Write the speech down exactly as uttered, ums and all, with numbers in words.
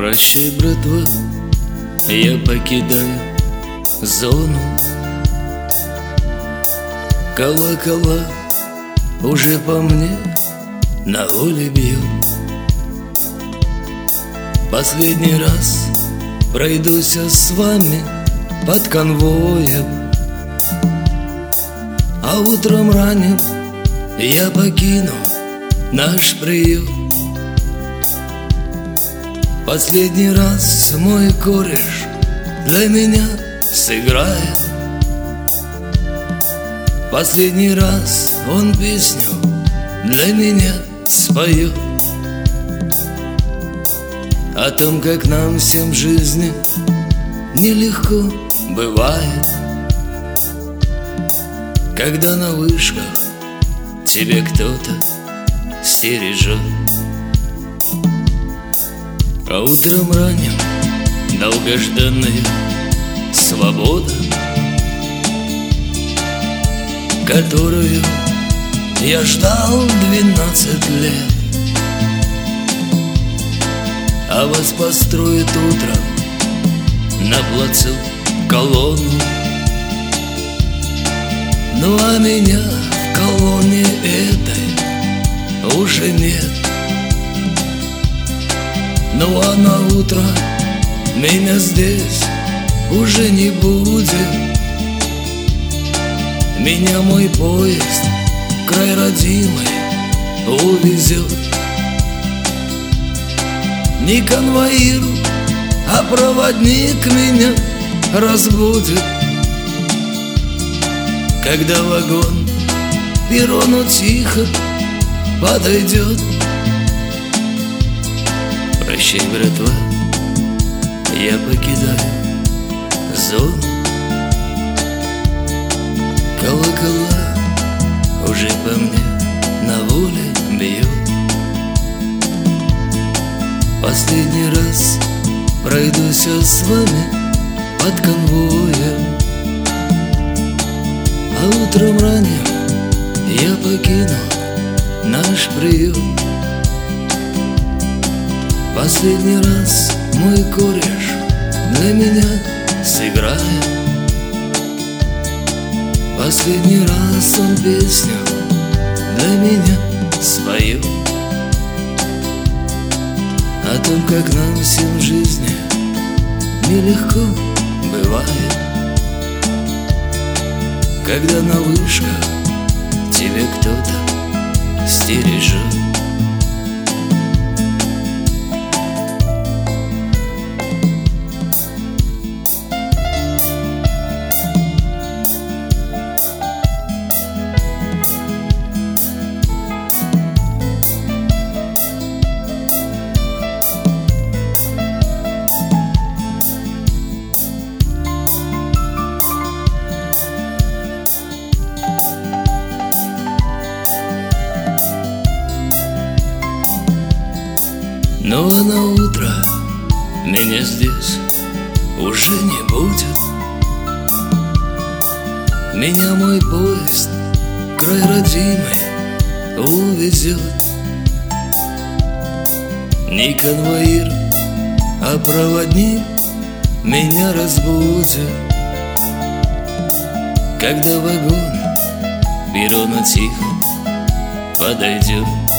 Прощай, братва, я покидаю зону. Колокола уже по мне на воле бьют. Последний раз пройдусь с вами под конвоем, а утром ранним я покину наш приют. Последний раз мой кореш для меня сыграет. Последний раз он песню для меня споет о том, как нам всем в жизни нелегко бывает, когда на вышках тебе кто-то стережет. А утром ранним долгожданная свобода, которую я ждал двенадцать лет, а вас построит утром на плацу колонну. Ну а меня в колонне этой уже нет. Ну а на утро меня здесь уже не будет. Меня мой поезд в край родимый увезет. Не конвоир, а проводник меня разбудит, когда вагон к перрону тихо подойдет. Прощай, братва, я покидаю зону. Колокола уже по мне на воле бьют. Последний раз пройдусь с вами под конвоем, а утром ранним я покину наш приют. Последний раз мой кореш для меня сыграет. Последний раз он песню для меня споет о том, как нам всем в жизни нелегко бывает, когда на вышках тебе кто-то стережет. Ну а на утро меня здесь уже не будет. Меня мой поезд в край родимый увезет. Не конвоир, а проводник меня разбудит, когда вагон к перрону тихо подойдет.